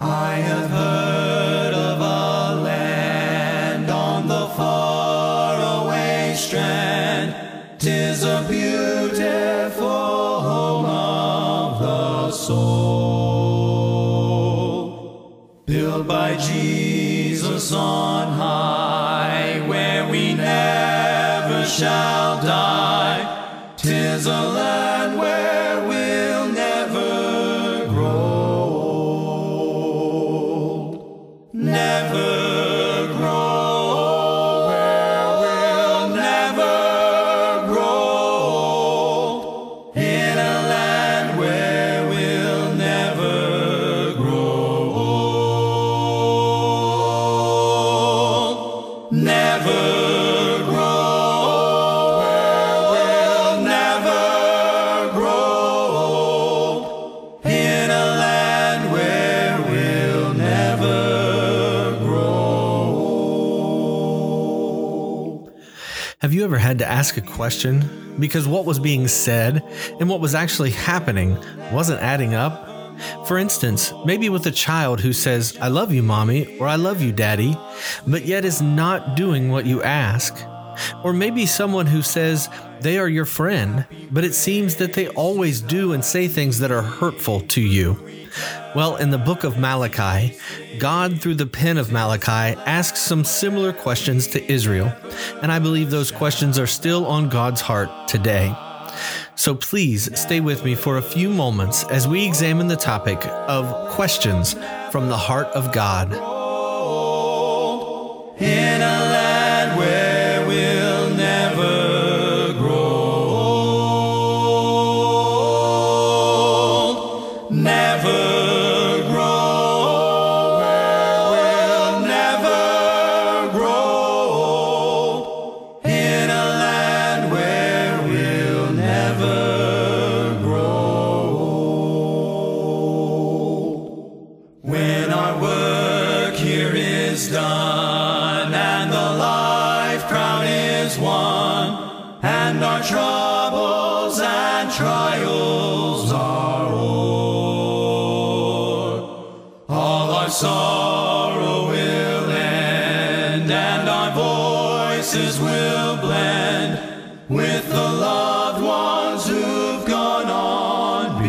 I have heard of a land on the faraway strand. 'Tis a beautiful home of the soul, built by Jesus on high, where we never shall die. 'Tis a land where we'll never grow old, never grow old, where we'll never grow old, in a land where we'll never grow old, never grow old, where we'll never grow old, in a land where we'll never grow old. Have you ever had to ask a question because what was being said and what was actually happening wasn't adding up? For instance, maybe with a child who says, "I love you, mommy," or "I love you, daddy," but yet is not doing what you ask. Or maybe someone who says they are your friend, but it seems that they always do and say things that are hurtful to you. Well, in the book of Malachi, God, through the pen of Malachi, asks some similar questions to Israel, and I believe those questions are still on God's heart today. So please stay with me for a few moments as we examine the topic of questions from the heart of God. In a land where we'll never grow old, never grow old, where we'll never grow old, in a land where we'll never grow old. When our work here is done and the life crown is won, and our troubles and trials are o'er, all our sorrow will end and our voices will blend with the loved ones who've gone on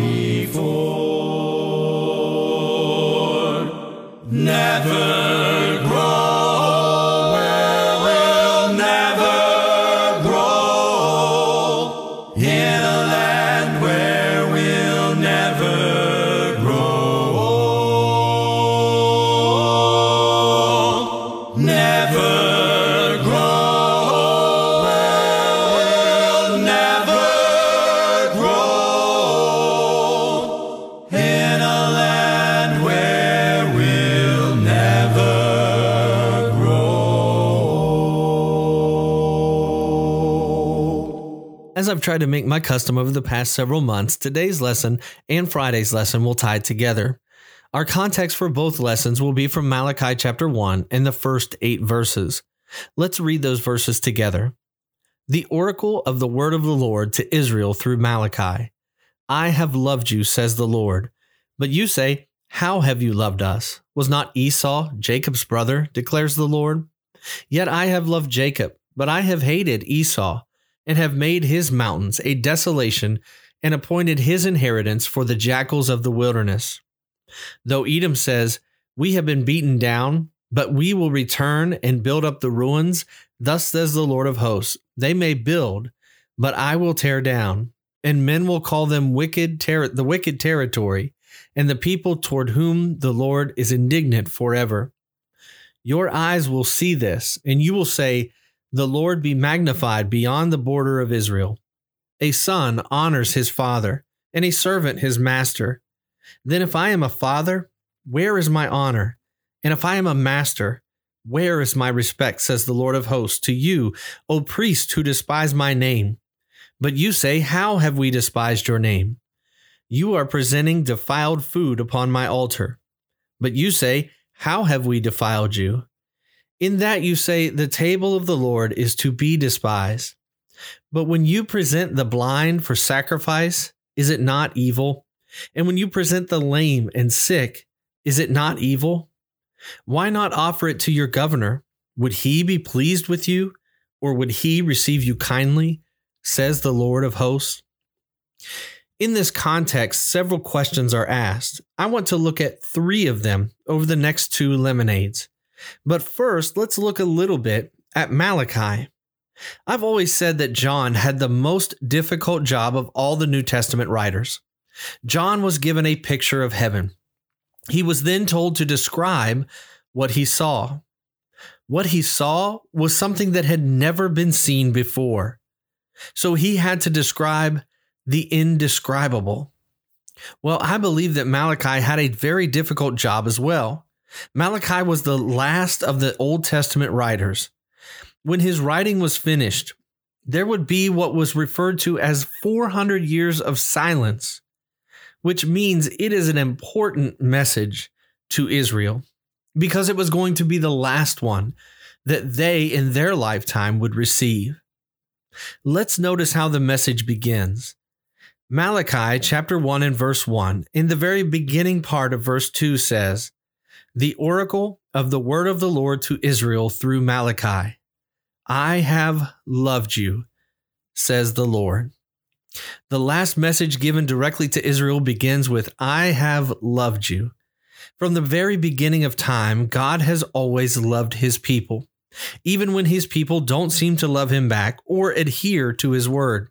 before. Never grow old, where we'll never grow old, in a land where we'll never grow old, never grow old, where we'll never grow old, in a land where we'll never grow old. As I've tried to make my custom over the past several months, today's lesson and Friday's lesson will tie together. Our context for both lessons will be from Malachi chapter 1 and the first 8 verses. Let's read those verses together. The oracle of the word of the Lord to Israel through Malachi. I have loved you, says the Lord. But you say, how have you loved us? Was not Esau Jacob's brother, declares the Lord? Yet I have loved Jacob, but I have hated Esau, and have made his mountains a desolation, and appointed his inheritance for the jackals of the wilderness. Though Edom says, we have been beaten down, but we will return and build up the ruins, thus says the Lord of hosts, they may build, but I will tear down, and men will call them the wicked territory, and the people toward whom the Lord is indignant forever. Your eyes will see this, and you will say, the Lord be magnified beyond the border of Israel. A son honors his father, and a servant his master. Then if I am a father, where is my honor? And if I am a master, where is my respect, says the Lord of hosts, to you, O priests who despise my name? But you say, how have we despised your name? You are presenting defiled food upon my altar. But you say, how have we defiled you? In that you say, the table of the Lord is to be despised. But when you present the blind for sacrifice, is it not evil? And when you present the lame and sick, Is it not evil? Why not offer it to your governor? Would he be pleased with you, or would he receive you kindly? Says the Lord of hosts. In this context, several questions are asked. I want to look at 3 of them over the next 2 lemonades. But first, let's look a little bit at Malachi. I've always said that John had the most difficult job of all the New Testament writers. John was given a picture of heaven. He was then told to describe what he saw. What he saw was something that had never been seen before. So he had to describe the indescribable. Well, I believe that Malachi had a very difficult job as well. Malachi was the last of the Old Testament writers. When his writing was finished, there would be what was referred to as 400 years of silence, which means it is an important message to Israel because it was going to be the last one that they in their lifetime would receive. Let's notice how the message begins. Malachi chapter 1 and verse 1, in the very beginning part of verse 2 says, "The oracle of the word of the Lord to Israel through Malachi. I have loved you, says the Lord." The last message given directly to Israel begins with, "I have loved you." From the very beginning of time, God has always loved his people, even when his people don't seem to love him back or adhere to his word.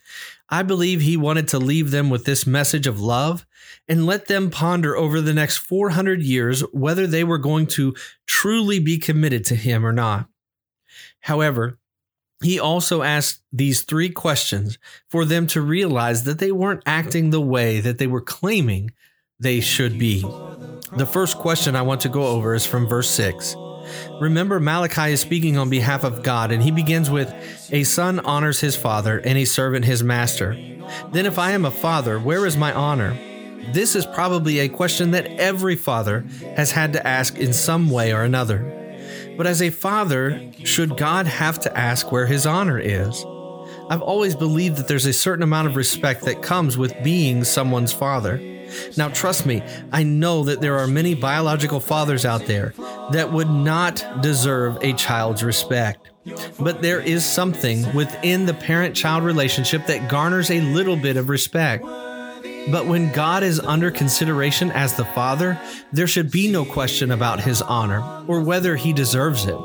I believe he wanted to leave them with this message of love and let them ponder over the next 400 years whether they were going to truly be committed to him or not. However, he also asked these 3 questions for them to realize that they weren't acting the way that they were claiming they should be. The first question I want to go over is from verse 6. Remember, Malachi is speaking on behalf of God, and he begins with, "A son honors his father, and a servant his master. Then if I am a father, where is my honor?" This is probably a question that every father has had to ask in some way or another. But as a father, should God have to ask where his honor is? I've always believed that there's a certain amount of respect that comes with being someone's father. Now, trust me, I know that there are many biological fathers out there that would not deserve a child's respect. But there is something within the parent-child relationship that garners a little bit of respect. But when God is under consideration as the Father, there should be no question about his honor or whether he deserves it.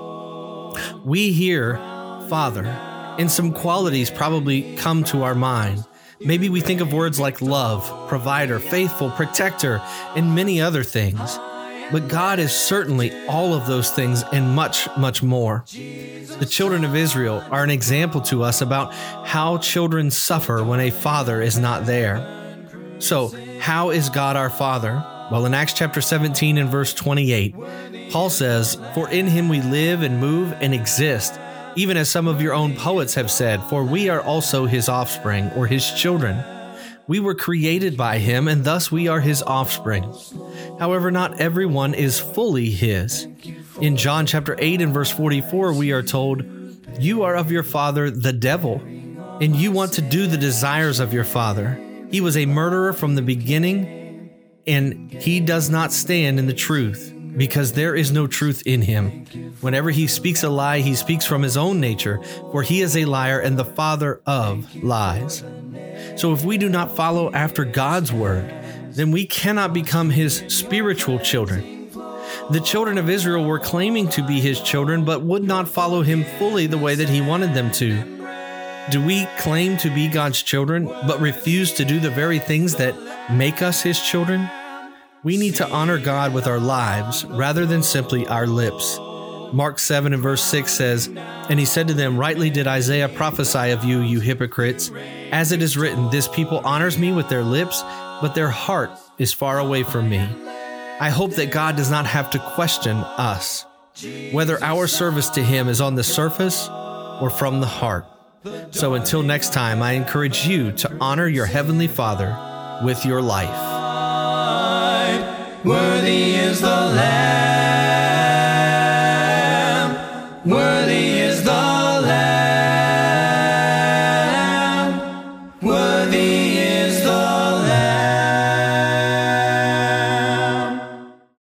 We hear Father, and some qualities probably come to our mind. Maybe we think of words like love, provider, faithful, protector, and many other things. But God is certainly all of those things and much, much more. The children of Israel are an example to us about how children suffer when a father is not there. So, how is God our Father? Well, in Acts chapter 17 and verse 28, Paul says, "For in him we live and move and exist, even as some of your own poets have said, for we are also his offspring," or his children. We were created by him, and thus we are his offspring. However, not everyone is fully his. In John chapter 8 and verse 44, we are told, "You are of your father, the devil, and you want to do the desires of your father. He was a murderer from the beginning, and he does not stand in the truth, because there is no truth in him. Whenever he speaks a lie, he speaks from his own nature, for he is a liar and the father of lies." So if we do not follow after God's word, then we cannot become his spiritual children. The children of Israel were claiming to be his children, but would not follow him fully the way that he wanted them to. Do we claim to be God's children, but refuse to do the very things that make us his children? We need to honor God with our lives rather than simply our lips. Mark 7 and verse 6 says, "And he said to them, Rightly did Isaiah prophesy of you, you hypocrites. As it is written, this people honors me with their lips, but their heart is far away from me." I hope that God does not have to question us, whether our service to him is on the surface or from the heart. So until next time, I encourage you to honor your Heavenly Father with your life. Worthy is the Lamb.